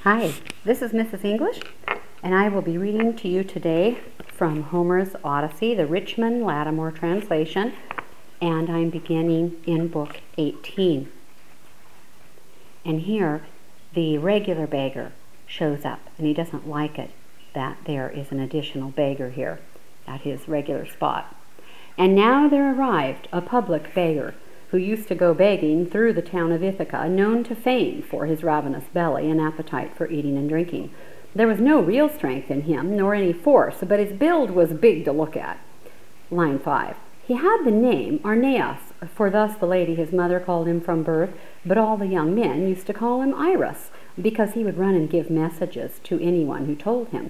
Hi, this is Mrs. English, and I will be reading to you today from Homer's Odyssey, the Richmond Lattimore translation, and I'm beginning in Book 18. And here, the regular beggar shows up, and he doesn't like it that there is an additional beggar here at his regular spot. And now there arrived a public beggar, who used to go begging through the town of Ithaca, known to fame for his ravenous belly and appetite for eating and drinking. There was no real strength in him, nor any force, but his build was big to look at. Line 5. He had the name Arneas, for thus the lady his mother called him from birth, but all the young men used to call him Irus, because he would run and give messages to anyone who told him.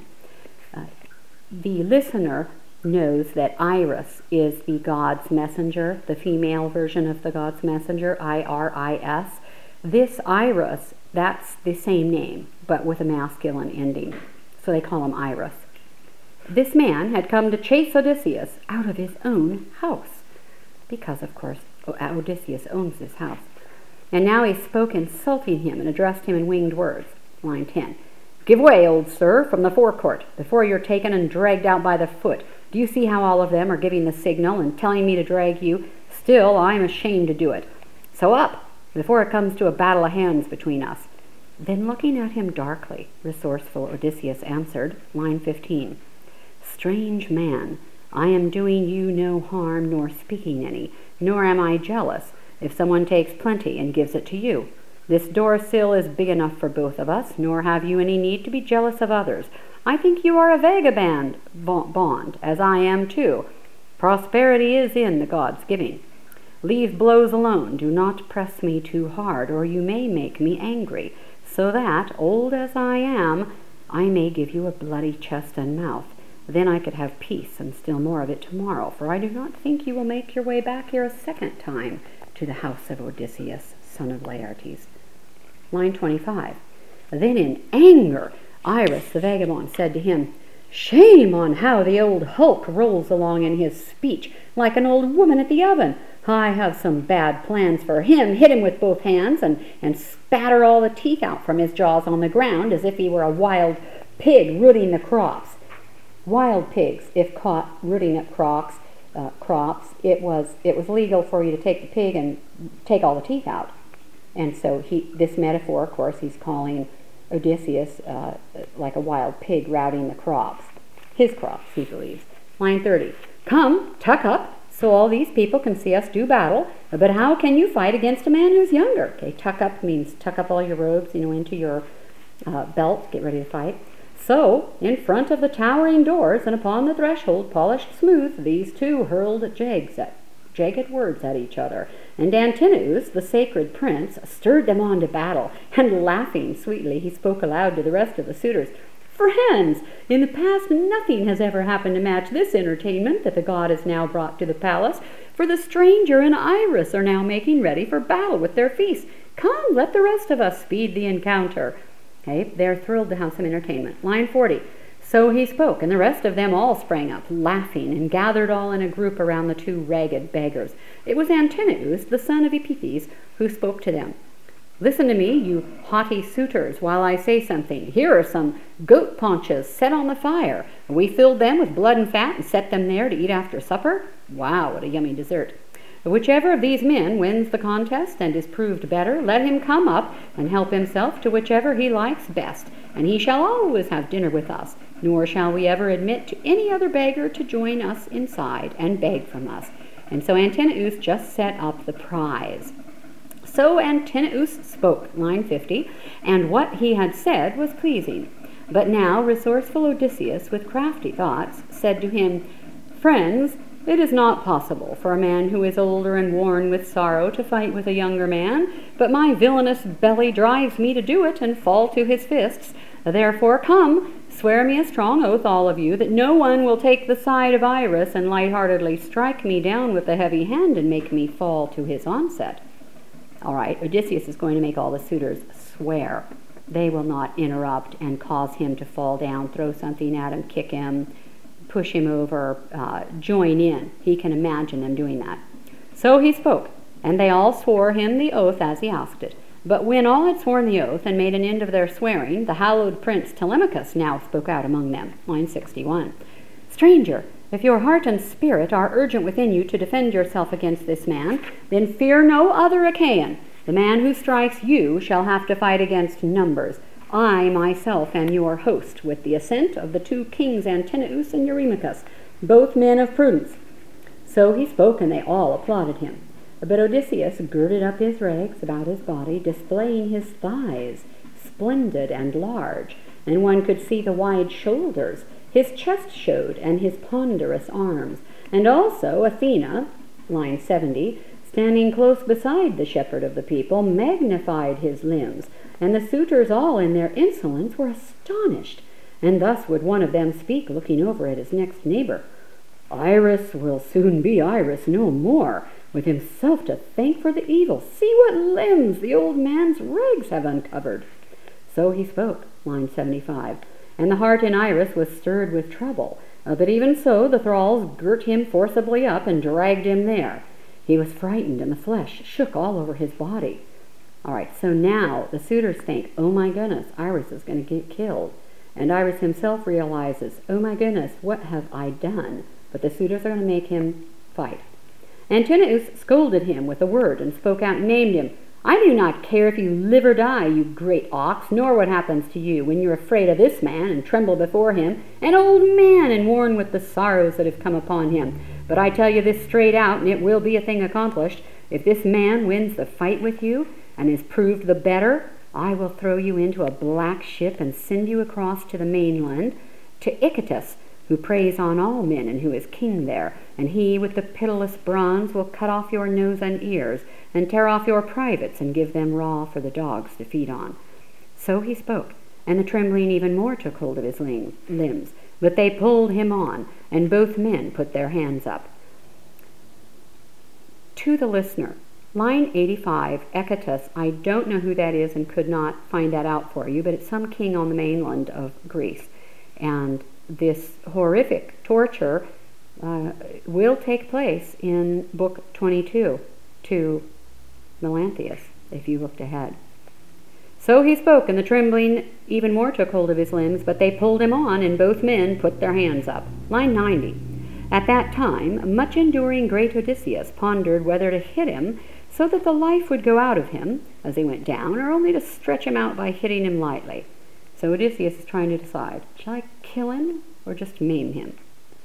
The listener knows that Iris is the God's messenger, the female version of the God's messenger, I-R-I-S. This Iris, that's the same name, but with a masculine ending. So they call him Iris. This man had come to chase Odysseus out of his own house, because, of course, Odysseus owns this house. And now he spoke insulting him and addressed him in winged words. Line 10. Give way, old sir, from the forecourt, before you're taken and dragged out by the foot. Do you see how all of them are giving the signal and telling me to drag you? Still, I'm ashamed to do it. So up, before it comes to a battle of hands between us. Then looking at him darkly, resourceful Odysseus answered, line 15, Strange man, I am doing you no harm nor speaking any, nor am I jealous if someone takes plenty and gives it to you. This door sill is big enough for both of us, nor have you any need to be jealous of others. I think you are a vagabond, bond, as I am too. Prosperity is in the God's giving. Leave blows alone. Do not press me too hard, or you may make me angry, so that, old as I am, I may give you a bloody chest and mouth. Then I could have peace, and still more of it tomorrow, for I do not think you will make your way back here a second time to the house of Odysseus, son of Laertes. Line 25. Then in anger, Iris the vagabond said to him, Shame on how the old hulk rolls along in his speech, like an old woman at the oven. I have some bad plans for him. Hit him with both hands and spatter all the teeth out from his jaws on the ground as if he were a wild pig rooting the crops. Wild pigs, if caught rooting up crops, it was legal for you to take the pig and take all the teeth out. And so this metaphor, of course, he's calling Odysseus like a wild pig routing the crops. His crops, he believes. Line 30. Come, tuck up, so all these people can see us do battle, but how can you fight against a man who's younger? Okay, tuck up means tuck up all your robes, into your belt, get ready to fight. So, in front of the towering doors and upon the threshold, polished smooth, these two hurled jagged words at each other, and Antinous, the sacred prince, stirred them on to battle, and laughing sweetly, he spoke aloud to the rest of the suitors. Friends, in the past nothing has ever happened to match this entertainment that the god has now brought to the palace, for the stranger and Iris are now making ready for battle with their feast. Come, let the rest of us speed the encounter. Okay, they're thrilled to have some entertainment. Line 40. So he spoke, and the rest of them all sprang up, laughing, and gathered all in a group around the two ragged beggars. It was Antinous, the son of Epiphes, who spoke to them. Listen to me, you haughty suitors, while I say something. Here are some goat paunches set on the fire. We filled them with blood and fat and set them there to eat after supper. Wow, what a yummy dessert. Whichever of these men wins the contest and is proved better, let him come up and help himself to whichever he likes best, and he shall always have dinner with us, nor shall we ever admit to any other beggar to join us inside and beg from us. And so Antinous just set up the prize. So Antinous spoke, line 50, and what he had said was pleasing. But now resourceful Odysseus, with crafty thoughts, said to him, Friends, it is not possible for a man who is older and worn with sorrow to fight with a younger man, but my villainous belly drives me to do it and fall to his fists. Therefore come, swear me a strong oath, all of you, that no one will take the side of Iris and lightheartedly strike me down with a heavy hand and make me fall to his onset. All right, Odysseus is going to make all the suitors swear. They will not interrupt and cause him to fall down, throw something at him, kick him, push him over, join in. He can imagine them doing that. So he spoke, and they all swore him the oath as he asked it. But when all had sworn the oath and made an end of their swearing, the hallowed prince Telemachus now spoke out among them. Line 61. Stranger, if your heart and spirit are urgent within you to defend yourself against this man, then fear no other Achaean. The man who strikes you shall have to fight against numbers. I myself am your host, with the assent of the two kings Antinous and Eurymachus, both men of prudence. So he spoke, and they all applauded him. But Odysseus girded up his rags about his body, displaying his thighs, splendid and large, and one could see the wide shoulders. His chest showed, and his ponderous arms. And also Athena, line 70, standing close beside the shepherd of the people, magnified his limbs, and the suitors all in their insolence were astonished. And thus would one of them speak, looking over at his next neighbor. Iris will soon be Iris no more, with himself to thank for the evil. See what limbs the old man's rags have uncovered. So he spoke, line 75, and the heart in Iris was stirred with trouble. But even so, the thralls girt him forcibly up and dragged him there. He was frightened, and the flesh shook all over his body. All right, so now the suitors think, oh my goodness, Iris is going to get killed. And Iris himself realizes, oh my goodness, what have I done? But the suitors are going to make him fight. Antinous scolded him with a word and spoke out and named him. I do not care if you live or die, you great ox, nor what happens to you when you're afraid of this man and tremble before him, an old man and worn with the sorrows that have come upon him. But I tell you this straight out, and it will be a thing accomplished. If this man wins the fight with you and is proved the better, I will throw you into a black ship and send you across to the mainland, to Icatus, who preys on all men and who is king there, and he with the pitiless bronze will cut off your nose and ears, and tear off your privates, and give them raw for the dogs to feed on. So he spoke, and the trembling even more took hold of his limbs, but they pulled him on, and both men put their hands up. To the listener, line 85, Icatus, I don't know who that is and could not find that out for you, but it's some king on the mainland of Greece, and this horrific torture will take place in book 22 to Melanthius, if you looked ahead. So he spoke, and the trembling even more took hold of his limbs, but they pulled him on, and both men put their hands up. Line 90. At that time, much enduring great Odysseus pondered whether to hit him so that the life would go out of him as he went down, or only to stretch him out by hitting him lightly. So Odysseus is trying to decide, shall I kill him or just maim him?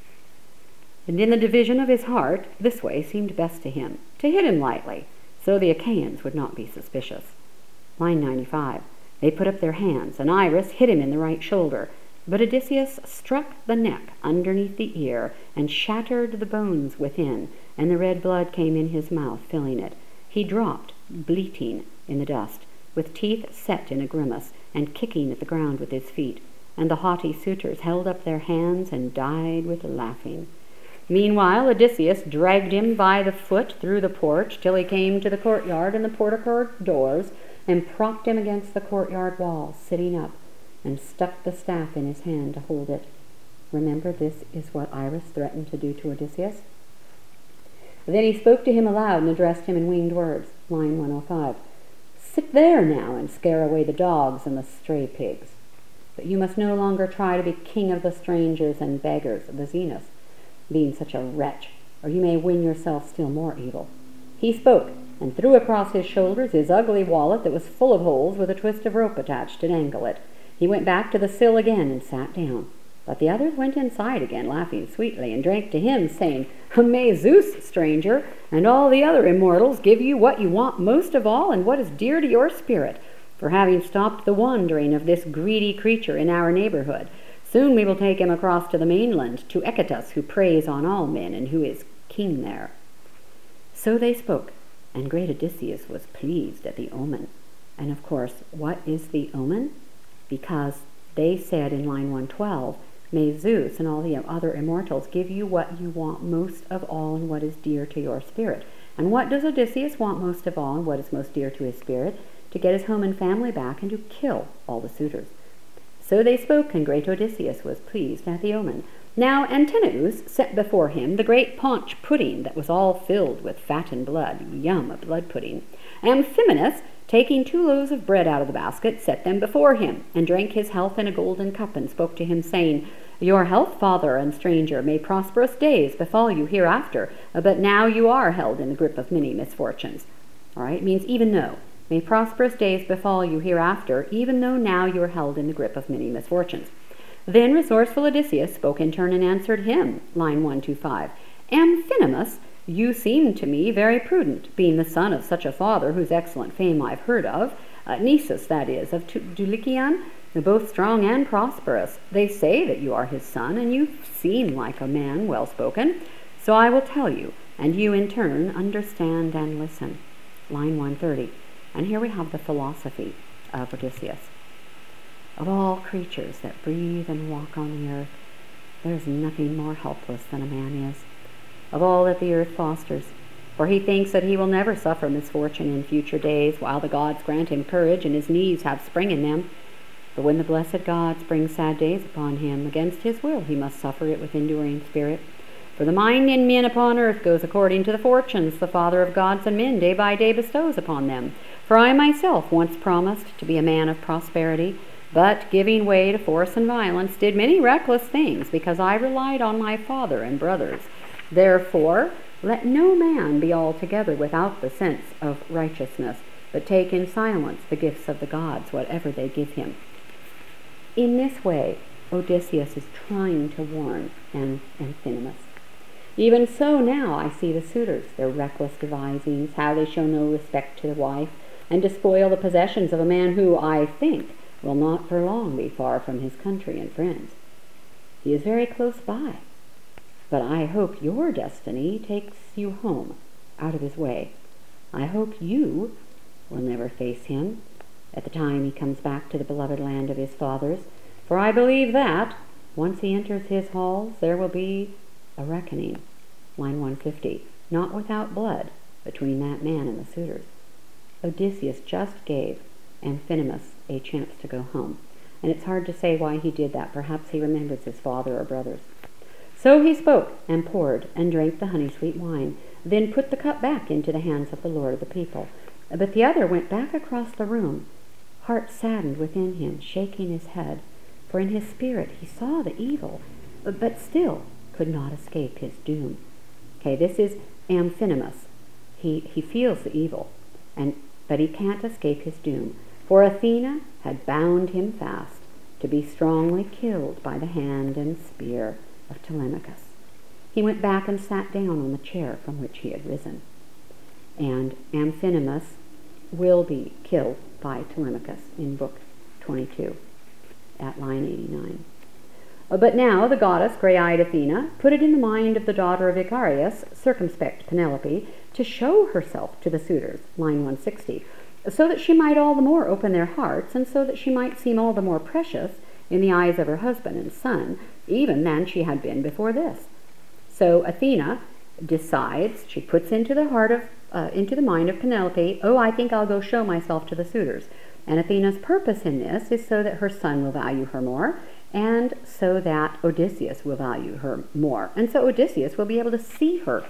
And in the division of his heart, this way seemed best to him, to hit him lightly, so the Achaeans would not be suspicious. Line 95. They put up their hands, and Iris hit him in the right shoulder, but Odysseus struck the neck underneath the ear and shattered the bones within, and the red blood came in his mouth, filling it. He dropped, bleating, in the dust, with teeth set in a grimace, and kicking at the ground with his feet, and the haughty suitors held up their hands and died with laughing. Meanwhile Odysseus dragged him by the foot through the porch till he came to the courtyard and the portico doors, and propped him against the courtyard wall, sitting up, and stuck the staff in his hand to hold it. Remember, this is what Iris threatened to do to Odysseus. Then he spoke to him aloud and addressed him in winged words. Line 105. Sit there now and scare away the dogs and the stray pigs. But you must no longer try to be king of the strangers and beggars of the Zenith, being such a wretch, or you may win yourself still more evil. He spoke, and threw across his shoulders his ugly wallet that was full of holes with a twist of rope attached to dangle it. He went back to the sill again and sat down. But the others went inside again, laughing sweetly, and drank to him, saying, May Zeus, stranger, and all the other immortals give you what you want most of all, and what is dear to your spirit, for having stopped the wandering of this greedy creature in our neighborhood. Soon we will take him across to the mainland, to Icatus, who preys on all men, and who is king there. So they spoke, and great Odysseus was pleased at the omen. And of course, what is the omen? Because they said in line 112, May Zeus and all the other immortals give you what you want most of all and what is dear to your spirit. And what does Odysseus want most of all and what is most dear to his spirit? To get his home and family back and to kill all the suitors. So they spoke, and great Odysseus was pleased at the omen. Now Antinous set before him the great paunch pudding that was all filled with fat and blood, yum, a blood pudding. Amphinomus taking 2 loaves of bread out of the basket, set them before him, and drank his health in a golden cup, and spoke to him, saying, Your health, father and stranger, may prosperous days befall you hereafter, but now you are held in the grip of many misfortunes. All right, it means even though. May prosperous days befall you hereafter, even though now you are held in the grip of many misfortunes. Then resourceful Odysseus spoke in turn and answered him, line 125. Amphinomus, you seem to me very prudent, being the son of such a father whose excellent fame I've heard of, Nisus, that is, of Dulichion, both strong and prosperous. They say that you are his son, and you seem like a man well-spoken. So I will tell you, and you in turn understand and listen. Line 130. And here we have the philosophy of Odysseus. Of all creatures that breathe and walk on the earth, there is nothing more helpless than a man is. Of all that the earth fosters, for he thinks that he will never suffer misfortune in future days, while the gods grant him courage and his knees have spring in them. But when the blessed gods bring sad days upon him, against his will he must suffer it with enduring spirit. For the mind in men upon earth goes according to the fortunes the Father of gods and men day by day bestows upon them. For I myself once promised to be a man of prosperity, but giving way to force and violence, did many reckless things, because I relied on my father and brothers. Therefore, let no man be altogether without the sense of righteousness, but take in silence the gifts of the gods, whatever they give him. In this way, Odysseus is trying to warn Amphinomus. Even so now I see the suitors, their reckless devisings, how they show no respect to the wife, and despoil the possessions of a man who, I think, will not for long be far from his country and friends. He is very close by, but I hope your destiny takes you home, out of his way. I hope you will never face him at the time he comes back to the beloved land of his fathers, for I believe that, once he enters his halls, there will be a reckoning. Line 150. Not without blood between that man and the suitors. Odysseus just gave Amphinomus a chance to go home, and it's hard to say why he did that. Perhaps he remembers his father or brothers. So he spoke, and poured, and drank the honey-sweet wine, then put the cup back into the hands of the lord of the people. But the other went back across the room, heart saddened within him, shaking his head, for in his spirit he saw the evil, but still could not escape his doom. Okay, this is Amphinomus. He feels the evil, but he can't escape his doom, for Athena had bound him fast to be strongly killed by the hand and spear of Telemachus. He went back and sat down on the chair from which he had risen, and Amphinomus will be killed by Telemachus in book 22 at line 89. But now the goddess, grey-eyed Athena, put it in the mind of the daughter of Icarius, circumspect Penelope, to show herself to the suitors, line 160, so that she might all the more open their hearts, and so that she might seem all the more precious in the eyes of her husband and son, even than she had been before this. So Athena decides, she puts into the mind of Penelope, I think I'll go show myself to the suitors. And Athena's purpose in this is so that her son will value her more, and so that Odysseus will value her more. And so Odysseus will be able to see her.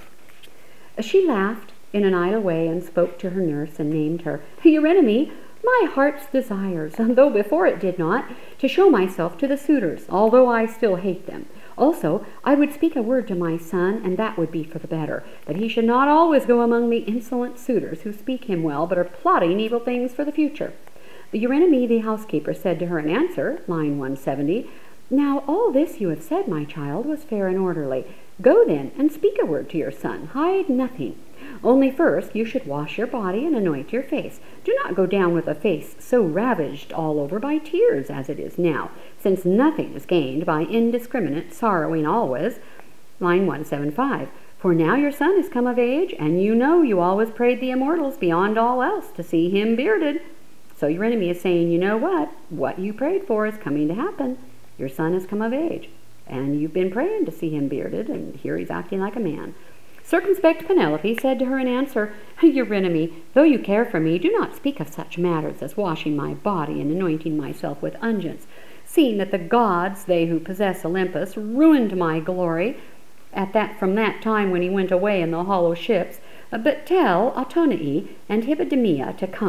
She laughed in an idle way and spoke to her nurse and named her Eurynome, my heart's desires, though before it did not, to show myself to the suitors, although I still hate them. Also, I would speak a word to my son, and that would be for the better, that he should not always go among the insolent suitors who speak him well, but are plotting evil things for the future. Eurynome, the housekeeper, said to her in answer, line 170, Now all this you have said, my child, was fair and orderly. Go then, and speak a word to your son. Hide nothing. Only first you should wash your body and anoint your face. Do not go down with a face so ravaged all over by tears as it is now, since nothing is gained by indiscriminate sorrowing always. Line 175. For now your son is come of age, and you know you always prayed the immortals beyond all else to see him bearded. So Eurynome is saying, you know what you prayed for is coming to happen. Your son has come of age, and you've been praying to see him bearded, and here he's acting like a man. Circumspect Penelope said to her in answer, Eurynome, though you care for me, do not speak of such matters as washing my body and anointing myself with unguents, seeing that the gods, they who possess Olympus, ruined my glory from that time when he went away in the hollow ships. But tell Autonii and Hippodamia to come,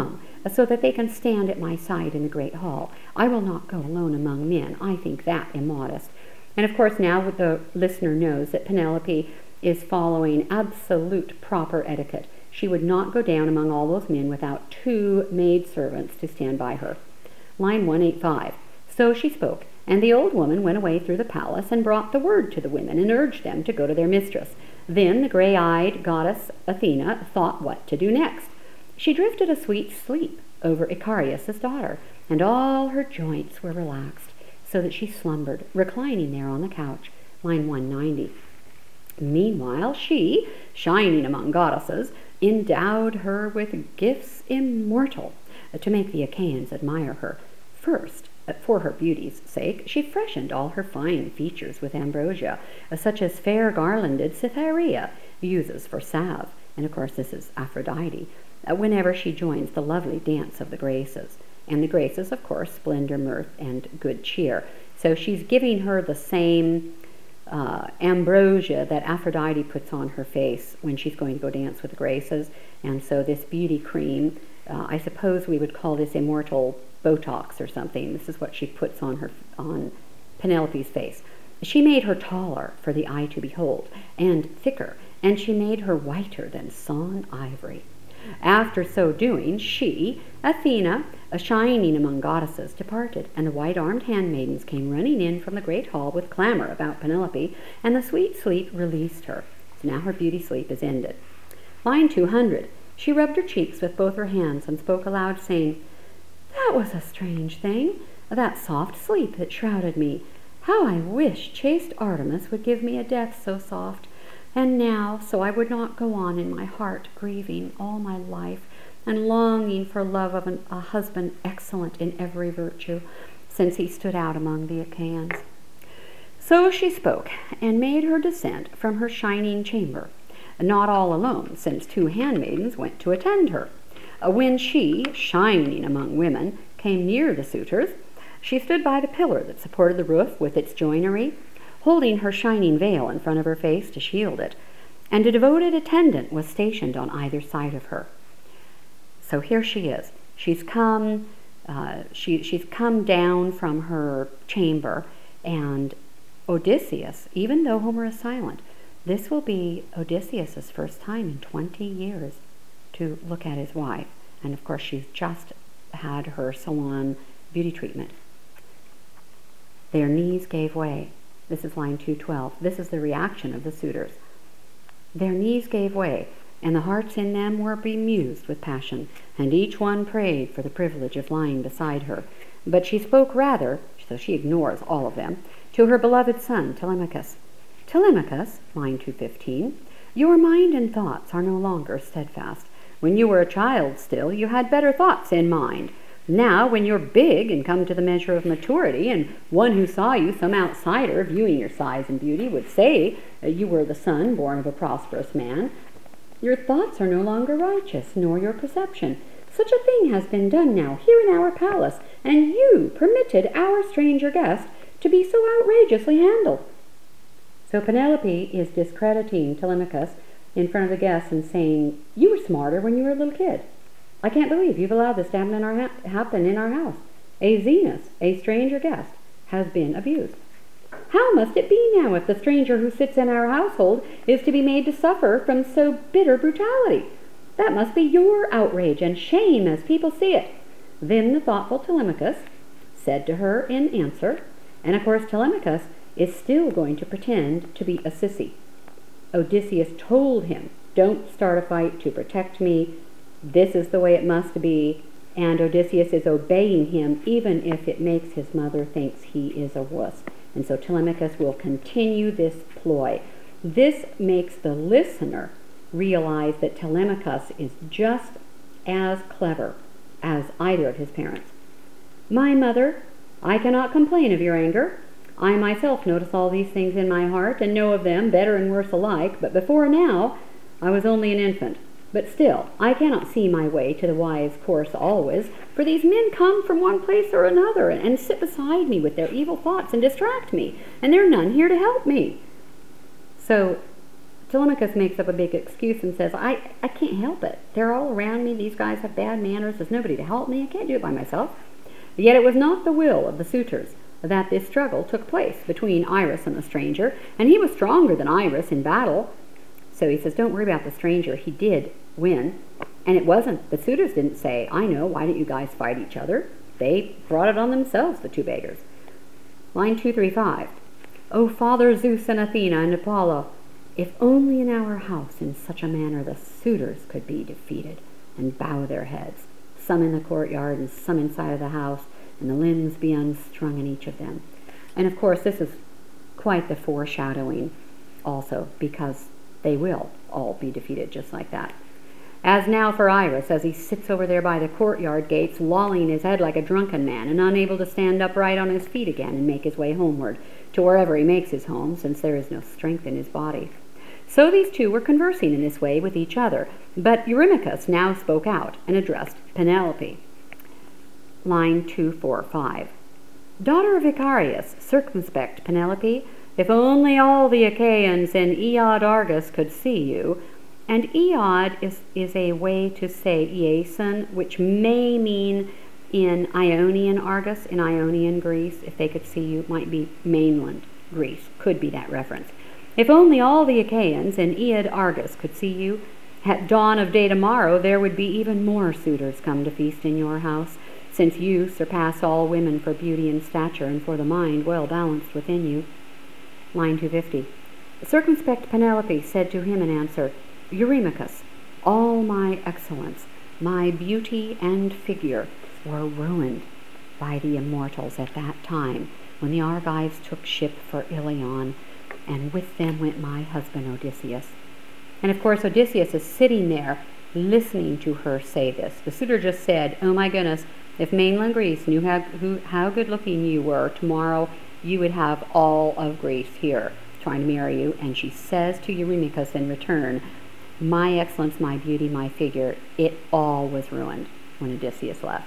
so that they can stand at my side in the great hall. I will not go alone among men. I think that immodest. And of course, now the listener knows that Penelope is following absolute proper etiquette. She would not go down among all those men without 2 maidservants to stand by her. Line 185. So she spoke, and the old woman went away through the palace and brought the word to the women and urged them to go to their mistress. Then the gray-eyed goddess Athena thought what to do next. She drifted a sweet sleep over Icarius' daughter, and all her joints were relaxed, so that she slumbered, reclining there on the couch. Line 190. Meanwhile, she, shining among goddesses, endowed her with gifts immortal, to make the Achaeans admire her. First, for her beauty's sake, she freshened all her fine features with ambrosia, such as fair garlanded Cytherea uses for salve, and of course this is Aphrodite, whenever she joins the lovely dance of the Graces. And the Graces, of course, splendor, mirth, and good cheer. So she's giving her the same ambrosia that Aphrodite puts on her face when she's going to go dance with the Graces. And so this beauty cream, I suppose we would call this immortal Botox or something. This is what she puts on Penelope's face. She made her taller for the eye to behold, and thicker, and she made her whiter than sawn ivory. After so doing, she, Athena, shining among goddesses, departed, and the white-armed handmaidens came running in from the great hall with clamor about Penelope, and the sweet sleep released her. So now her beauty sleep is ended. Line 200. She rubbed her cheeks with both her hands and spoke aloud, saying, "That was a strange thing, that soft sleep that shrouded me. How I wish chaste Artemis would give me a death so soft. And now, so I would not go on in my heart grieving all my life, and longing for love of a husband excellent in every virtue, since he stood out among the Achaeans." So she spoke, and made her descent from her shining chamber, not all alone, since 2 handmaidens went to attend her. When she, shining among women, came near the suitors, she stood by the pillar that supported the roof with its joinery, holding her shining veil in front of her face to shield it, and a devoted attendant was stationed on either side of her. So here she is. She's come down from her chamber, and Odysseus, even though Homer is silent, this will be Odysseus' first time in 20 years to look at his wife. And of course, she's just had her salon beauty treatment. Their knees gave way. This is line 212. This is the reaction of the suitors. Their knees gave way, and the hearts in them were bemused with passion, and each one prayed for the privilege of lying beside her. But she spoke rather, so she ignores all of them, to her beloved son, Telemachus. "Telemachus," line 215, "your mind and thoughts are no longer steadfast. When you were a child still, you had better thoughts in mind. Now, when you're big and come to the measure of maturity, and one who saw you, some outsider, viewing your size and beauty, would say you were the son born of a prosperous man, your thoughts are no longer righteous, nor your perception. Such a thing has been done now here in our palace, and you permitted our stranger guest to be so outrageously handled." So Penelope is discrediting Telemachus in front of the guests and saying, "You were smarter when you were a little kid. I can't believe you've allowed this to happen in our house. A Zenus, a stranger guest, has been abused. How must it be now if the stranger who sits in our household is to be made to suffer from so bitter brutality? That must be your outrage and shame as people see it." Then the thoughtful Telemachus said to her in answer, and of course Telemachus is still going to pretend to be a sissy. Odysseus told him, "Don't start a fight to protect me. This is the way it must be," and Odysseus is obeying him even if it makes his mother thinks he is a wuss. And so Telemachus will continue this ploy. This makes the listener realize that Telemachus is just as clever as either of his parents. "My mother, I cannot complain of your anger. I myself notice all these things in my heart and know of them better and worse alike, but before now I was only an infant. But still, I cannot see my way to the wise course always, for these men come from one place or another and sit beside me with their evil thoughts and distract me, and there are none here to help me." So Telemachus makes up a big excuse and says, I can't help it. They're all around me. These guys have bad manners. There's nobody to help me. I can't do it by myself. Yet it was not the will of the suitors that this struggle took place between Iris and the stranger, and he was stronger than Iris in battle. So he says, don't worry about the stranger. He did win. And it wasn't, the suitors didn't say, I know, why don't you guys fight each other? They brought it on themselves, the two beggars. Line 235. O Father Zeus and Athena and Apollo, if only in our house in such a manner the suitors could be defeated and bow their heads, some in the courtyard and some inside of the house, and the limbs be unstrung in each of them. And of course this is quite the foreshadowing also, because they will all be defeated just like that. As now for Iris, as he sits over there by the courtyard gates, lolling his head like a drunken man, and unable to stand upright on his feet again and make his way homeward, to wherever he makes his home, since there is no strength in his body. So these two were conversing in this way with each other, but Eurymachus now spoke out and addressed Penelope. Line 245. Daughter of Icarius, circumspect Penelope, if only all the Achaeans in Iad Argus could see you. And Iad is a way to say Iason, which may mean in Ionian Argus, in Ionian Greece, if they could see you, might be mainland Greece, could be that reference. If only all the Achaeans in Iad Argus could see you, at dawn of day tomorrow there would be even more suitors come to feast in your house, since you surpass all women for beauty and stature, and for the mind well balanced within you. Line 250. Circumspect Penelope said to him in answer, Eurymachus, all my excellence, my beauty and figure were ruined by the immortals at that time, when the Argives took ship for Ilion, and with them went my husband Odysseus. And of course Odysseus is sitting there listening to her say this. The suitor just said, oh my goodness, if mainland Greece knew how good looking you were, tomorrow you would have all of Greece here trying to marry you. And she says to Eurymachus in return, my excellence, my beauty, my figure, it all was ruined when Odysseus left.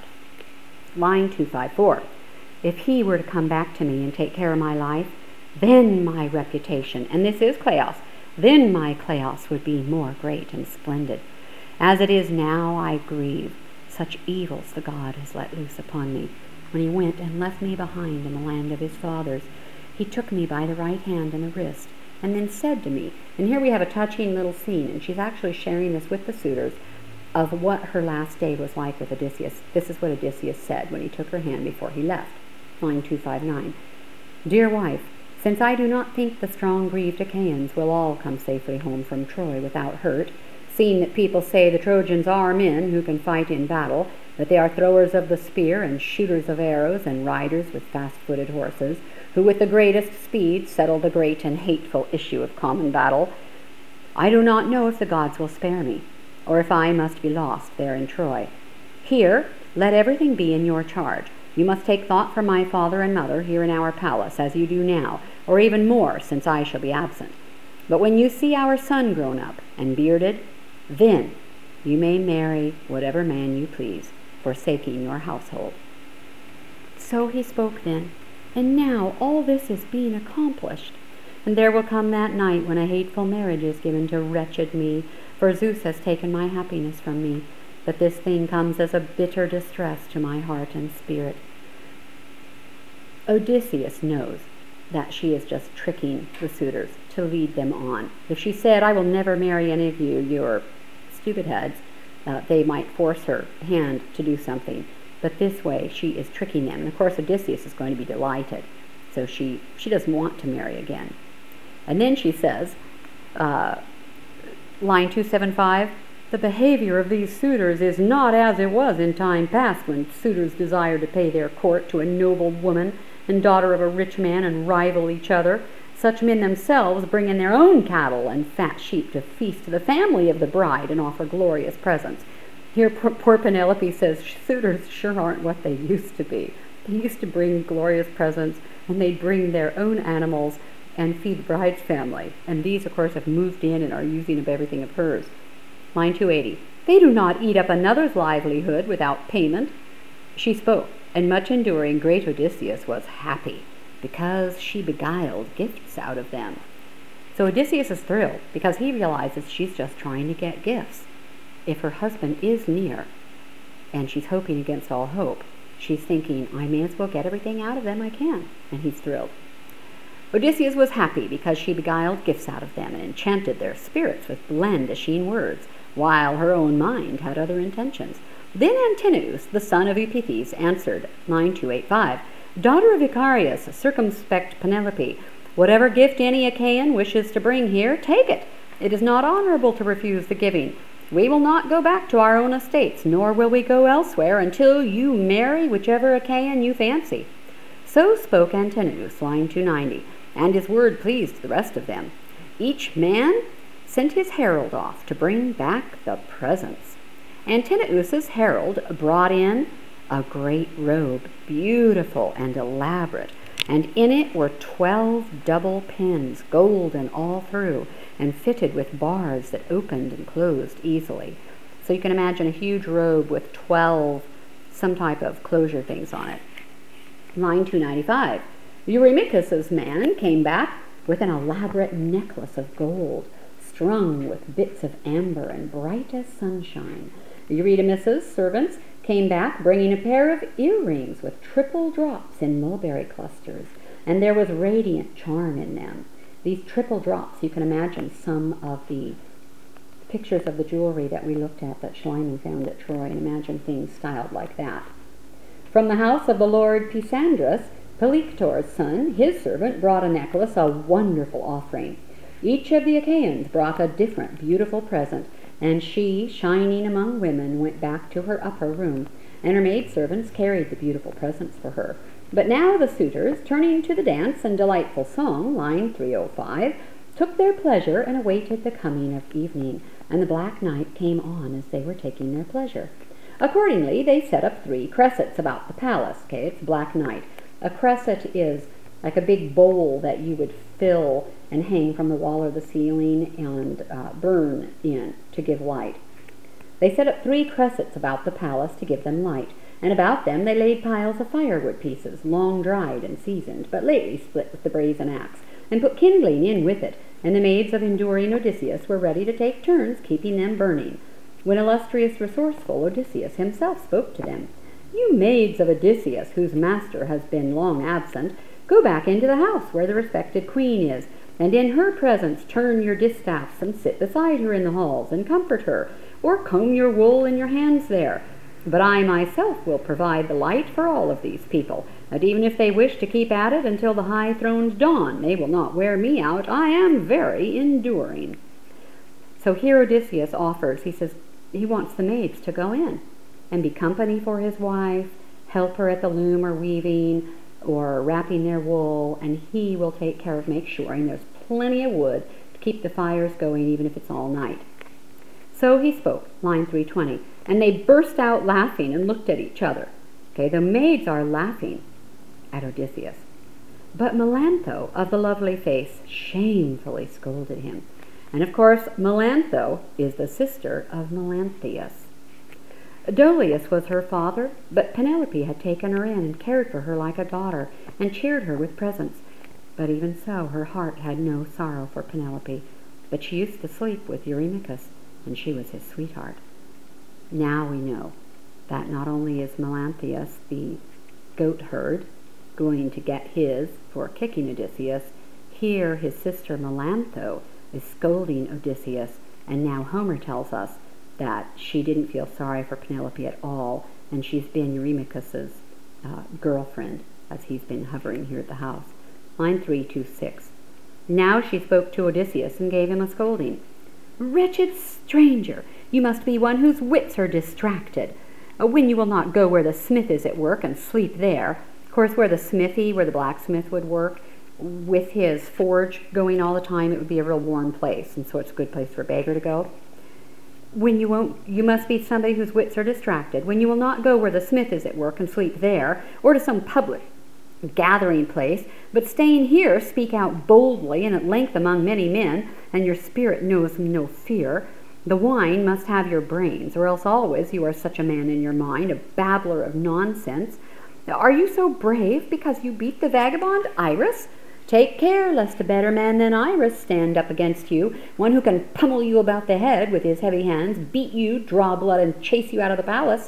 Line 254. If he were to come back to me and take care of my life, then my reputation, and this is Kleos, then my Kleos would be more great and splendid. As it is now, I grieve. Such evils the God has let loose upon me. When he went and left me behind in the land of his fathers, he took me by the right hand and the wrist, and then said to me, and here we have a touching little scene, and she's actually sharing this with the suitors, of what her last day was like with Odysseus. This is what Odysseus said when he took her hand before he left. Line 259. Dear wife, since I do not think the strong grieved Achaeans will all come safely home from Troy without hurt, seeing that people say the Trojans are men who can fight in battle, that they are throwers of the spear and shooters of arrows and riders with fast-footed horses, who with the greatest speed settle the great and hateful issue of common battle, I do not know if the gods will spare me, or if I must be lost there in Troy. Here, let everything be in your charge. You must take thought for my father and mother here in our palace, as you do now, or even more, since I shall be absent. But when you see our son grown up and bearded, then you may marry whatever man you please, forsaking your household. So he spoke then, and now all this is being accomplished. And there will come that night when a hateful marriage is given to wretched me, for Zeus has taken my happiness from me. But this thing comes as a bitter distress to my heart and spirit. Odysseus knows that she is just tricking the suitors to lead them on. If she said, I will never marry any of you, you're stupid heads, they might force her hand to do something. But this way she is tricking them. And of course Odysseus is going to be delighted. So she doesn't want to marry again. And then she says, line 275, the behavior of these suitors is not as it was in time past, when suitors desired to pay their court to a noble woman and daughter of a rich man and rival each other. Such men themselves bring in their own cattle and fat sheep to feast to the family of the bride and offer glorious presents. Here poor Penelope says suitors sure aren't what they used to be. They used to bring glorious presents, and they'd bring their own animals and feed the bride's family. And these, of course, have moved in and are using up everything of hers. Line 280. They do not eat up another's livelihood without payment. She spoke, and much enduring great Odysseus was happy, because she beguiled gifts out of them. So Odysseus is thrilled because he realizes she's just trying to get gifts. If her husband is near, and she's hoping against all hope, she's thinking, I may as well get everything out of them I can, and he's thrilled. Odysseus was happy because she beguiled gifts out of them and enchanted their spirits with blandishing words, while her own mind had other intentions. Then Antinous, the son of Eupithes, answered, 9285, Daughter of Icarius, circumspect Penelope, whatever gift any Achaean wishes to bring here, take it. It is not honorable to refuse the giving. We will not go back to our own estates, nor will we go elsewhere until you marry whichever Achaean you fancy. So spoke Antinous, line 290, and his word pleased the rest of them. Each man sent his herald off to bring back the presents. Antinous' herald brought in a great robe, beautiful and elaborate, and in it were 12 double pins, golden all through, and fitted with bars that opened and closed easily. So you can imagine a huge robe with 12 some type of closure things on it. Line 295. Eurymachus' man came back with an elaborate necklace of gold, strung with bits of amber and bright as sunshine. Eurydamas' servants came back bringing a pair of earrings with triple drops in mulberry clusters, and there was radiant charm in them. These triple drops, you can imagine some of the pictures of the jewelry that we looked at that Schliemann found at Troy, and imagine things styled like that. From the house of the Lord Pisandrus, Pelector's son, his servant, brought a necklace, a wonderful offering. Each of the Achaeans brought a different beautiful present, and she, shining among women, went back to her upper room, and her maidservants carried the beautiful presents for her. But now the suitors, turning to the dance and delightful song, line 305, took their pleasure and awaited the coming of evening, and the black night came on as they were taking their pleasure. Accordingly, they set up 3 cressets about the palace. Okay, it's black night. A cresset is like a big bowl that you would fill and hang from the wall or the ceiling and burn in to give light. They set up 3 cressets about the palace to give them light, and about them they laid piles of firewood pieces, long dried and seasoned, but lately split with the brazen axe, and put kindling in with it, and the maids of enduring Odysseus were ready to take turns keeping them burning. When illustrious resourceful Odysseus himself spoke to them, You maids of Odysseus, whose master has been long absent, go back into the house where the respected queen is, and in her presence turn your distaffs and sit beside her in the halls and comfort her, or comb your wool in your hands there. But I myself will provide the light for all of these people, and even if they wish to keep at it until the high-throned dawn, they will not wear me out. I am very enduring. So here Odysseus offers, he says he wants the maids to go in and be company for his wife, help her at the loom or weaving, or wrapping their wool, and he will take care of make sure there's plenty of wood to keep the fires going even if it's all night. So he spoke, line 320, and they burst out laughing and looked at each other. Okay, the maids are laughing at Odysseus. But Melantho of the lovely face shamefully scolded him. And of course, Melantho is the sister of Melanthius. Dolius was her father, but Penelope had taken her in and cared for her like a daughter and cheered her with presents. But even so, her heart had no sorrow for Penelope, but she used to sleep with Eurymachus, and she was his sweetheart. Now we know that not only is Melanthius, the goat herd, going to get his for kicking Odysseus, here his sister Melantho is scolding Odysseus, and now Homer tells us that she didn't feel sorry for Penelope at all, and she's been Eurymachus's girlfriend as he's been hovering here at the house. Line 326. Now she spoke to Odysseus and gave him a scolding. Wretched stranger, you must be one whose wits are distracted, when you will not go where the smith is at work and sleep there. Of course, where the blacksmith would work, with his forge going all the time, it would be a real warm place, and so it's a good place for a beggar to go. You must be somebody whose wits are distracted, when you will not go where the smith is at work and sleep there, or to some public gathering place, but staying here speak out boldly and at length among many men, and your spirit knows no fear. The wine must have your brains, or else always you are such a man in your mind, a babbler of nonsense. Are you so brave because you beat the vagabond Iris? Take care lest a better man than Iris stand up against you, one who can pummel you about the head with his heavy hands, beat you, draw blood, and chase you out of the palace."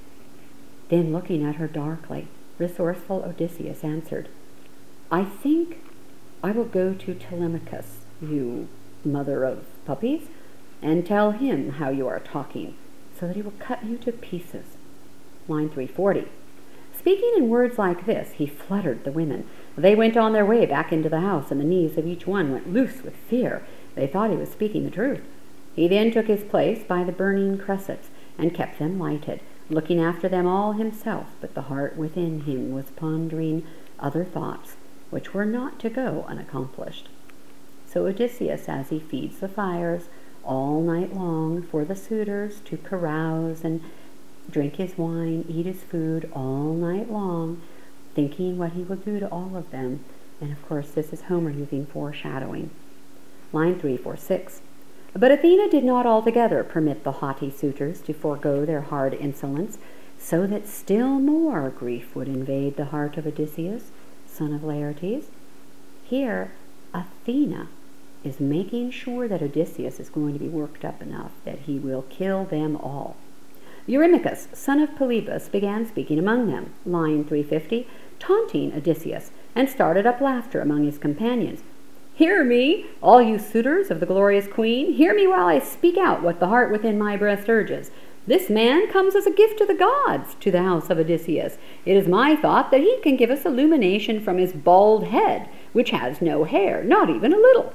Then, looking at her darkly, resourceful Odysseus answered, "I think I will go to Telemachus, you mother of puppies, and tell him how you are talking, so that he will cut you to pieces." Line 340. Speaking in words like this, he fluttered the women. They went on their way back into the house, and the knees of each one went loose with fear. They thought he was speaking the truth. He then took his place by the burning cressets, and kept them lighted, looking after them all himself, but the heart within him was pondering other thoughts, which were not to go unaccomplished. So Odysseus, as he feeds the fires all night long for the suitors to carouse and drink his wine, eat his food all night long, thinking what he will do to all of them. And of course, this is Homer using foreshadowing. Line 346. But Athena did not altogether permit the haughty suitors to forego their hard insolence, so that still more grief would invade the heart of Odysseus, son of Laertes. Here, Athena is making sure that Odysseus is going to be worked up enough that he will kill them all. Eurymachus, son of Polybus, began speaking among them, line 350, taunting Odysseus, and started up laughter among his companions. "Hear me, all you suitors of the glorious queen, hear me while I speak out what the heart within my breast urges. This man comes as a gift to the gods, to the house of Odysseus. It is my thought that he can give us illumination from his bald head, which has no hair, not even a little."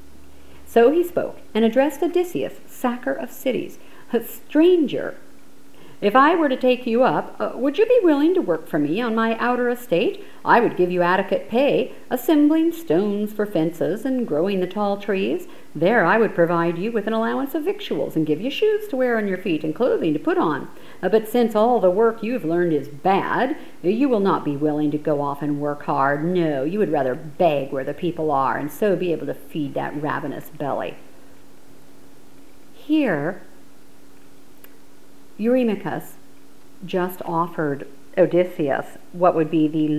So he spoke, and addressed Odysseus, sacker of cities. "Stranger, if I were to take you up, would you be willing to work for me on my outer estate? I would give you adequate pay, assembling stones for fences and growing the tall trees. There I would provide you with an allowance of victuals and give you shoes to wear on your feet and clothing to put on. But since all the work you've learned is bad, you will not be willing to go off and work hard. No, you would rather beg where the people are and so be able to feed that ravenous belly." Here, Eurymachus just offered Odysseus what would be the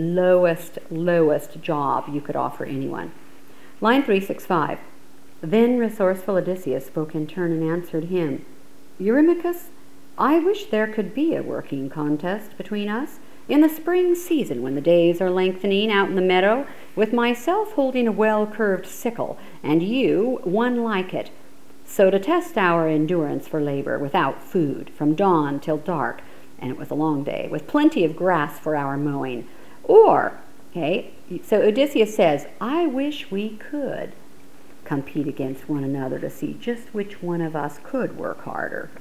lowest job you could offer anyone. Line 365. Then resourceful Odysseus spoke in turn and answered him, "Eurymachus, I wish there could be a working contest between us in the spring season when the days are lengthening out in the meadow, with myself holding a well-curved sickle and you one like it, so to test our endurance for labor without food from dawn till dark," and it was a long day, "with plenty of grass for our mowing. Or," okay, so Odysseus says, "I wish we could compete against one another to see just which one of us could work harder.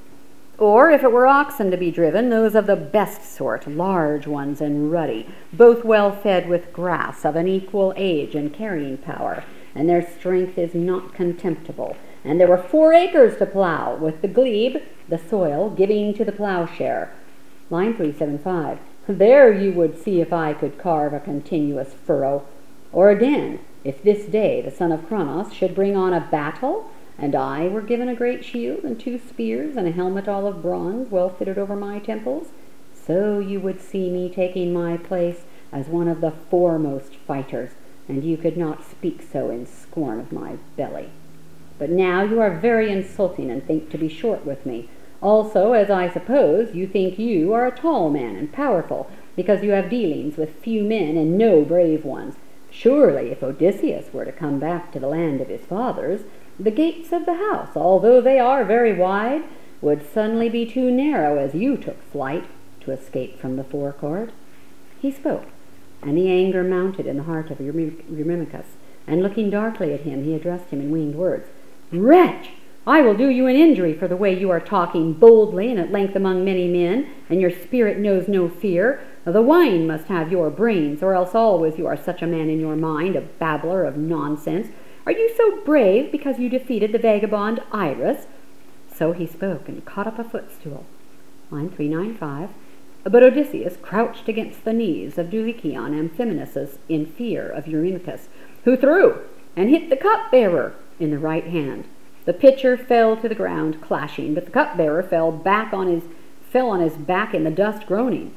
Or if it were oxen to be driven, those of the best sort, large ones and ruddy, both well fed with grass, of an equal age and carrying power, and their strength is not contemptible. And there were 4 acres to plow, with the glebe, the soil, giving to the plowshare." Line 375. "There you would see if I could carve a continuous furrow. Or again, if this day the son of Cronos should bring on a battle, and I were given a great shield and 2 spears and a helmet all of bronze well fitted over my temples, so you would see me taking my place as one of the foremost fighters, and you could not speak so in scorn of my belly. But now you are very insulting and think to be short with me. Also, as I suppose, you think you are a tall man and powerful, because you have dealings with few men and no brave ones. Surely, if Odysseus were to come back to the land of his fathers, the gates of the house, although they are very wide, would suddenly be too narrow as you took flight to escape from the forecourt." He spoke, and the anger mounted in the heart of Eurymachus, and looking darkly at him, he addressed him in winged words. "Wretch! I will do you an injury for the way you are talking boldly and at length among many men, and your spirit knows no fear. The wine must have your brains, or else always you are such a man in your mind, a babbler of nonsense. Are you so brave because you defeated the vagabond Iris?" So he spoke and caught up a footstool. Line 395. But Odysseus crouched against the knees of Dulichion Amphinomus in fear of Eurymachus, who threw and hit the cupbearer in the right hand. The pitcher fell to the ground clashing, but the cupbearer fell on his back in the dust groaning.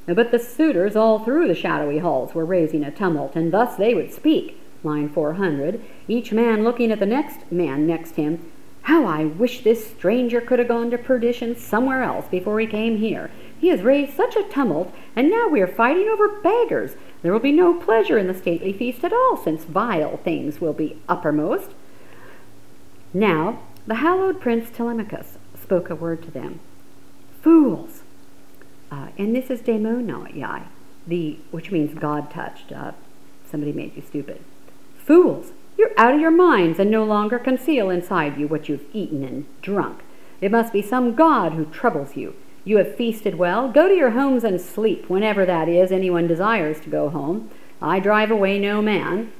But the suitors all through the shadowy halls were raising a tumult, and thus they would speak. Line 400, each man looking at the next man next him. How I wish this stranger could have gone to perdition somewhere else before he came here. He has raised such a tumult, and now we are fighting over beggars. There will be no pleasure in the stately feast at all, since vile things will be uppermost. Now the hallowed Prince Telemachus spoke a word to them. Fools! And this is daemonoi, which means God-touched. Somebody made you stupid. Fools! You're out of your minds and no longer conceal inside you what you've eaten and drunk. It must be some god who troubles you. You have feasted well. Go to your homes and sleep, whenever that is anyone desires to go home. I drive away no man.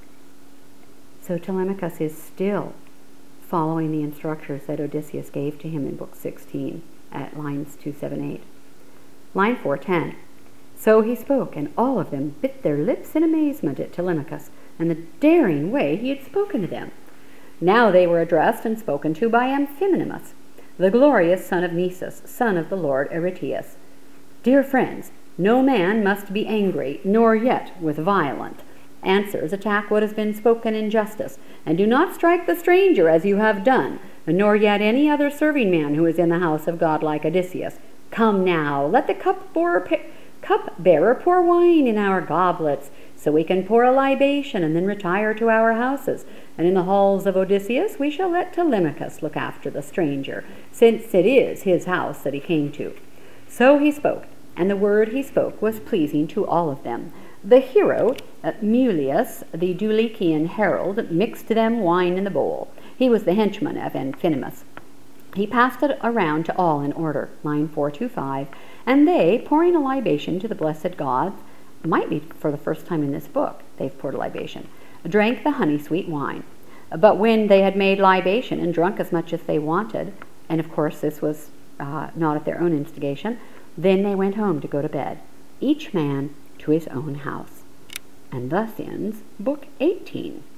So Telemachus is still following the instructions that Odysseus gave to him in Book 16 at lines 278. Line 410. So he spoke, and all of them bit their lips in amazement at Telemachus and the daring way he had spoken to them. Now they were addressed and spoken to by Amphinomus, the glorious son of Nisus, son of the Lord Aretius. Dear friends, no man must be angry, nor yet with violent answers attack what has been spoken in justice, and do not strike the stranger as you have done, nor yet any other serving man who is in the house of God like Odysseus. Come now, let the cupbearer pour wine in our goblets, so we can pour a libation and then retire to our houses. And in the halls of Odysseus we shall let Telemachus look after the stranger, since it is his house that he came to. So he spoke, and the word he spoke was pleasing to all of them. The hero, Mulius, the Dulichian herald, mixed them wine in the bowl. He was the henchman of Amphinomus. He passed it around to all in order, line 425, and they, pouring a libation to the blessed gods, might be for the first time in this book they've poured a libation, drank the honey-sweet wine. But when they had made libation and drunk as much as they wanted, and of course this was not at their own instigation, then they went home to go to bed, each man to his own house. And thus ends Book 18.